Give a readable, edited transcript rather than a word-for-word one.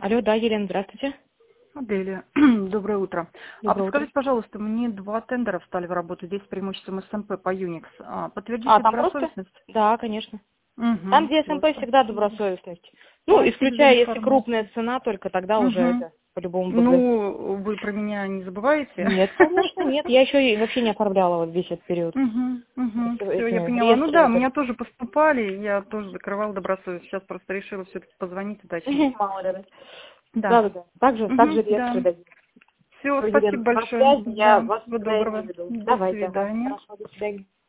Алло, да, Елена, здравствуйте. Аделия, доброе утро. Доброе утро. Подскажите, пожалуйста, мне 2 тендера встали в работу, здесь с преимуществом СМП по Unix. Подтвердите Там просто? добросовестность? Да, конечно. Там, Угу, где все, СМП, всегда спасибо. добросовестность. Ну, Спасибо за исключая, если информацию. крупная цена, только тогда уже Угу. это по-любому БГ. Ну, вы про меня не забываете? Нет, конечно, нет. Я еще и вообще не оформляла вот весь этот период. Угу, все, я Этими поняла. Ну да, у реестрами. меня тоже поступали, я тоже закрывала добросовестность. Сейчас просто решила все-таки позвонить, уточнить. Мало ли, да. Да. Да. Также реестры Да. дадим. Все, Ой, спасибо Елена, на большое. связи, я Да, вас всего никогда не доброго. веду. До Давайте, ага. свидания. Хорошо, до свидания.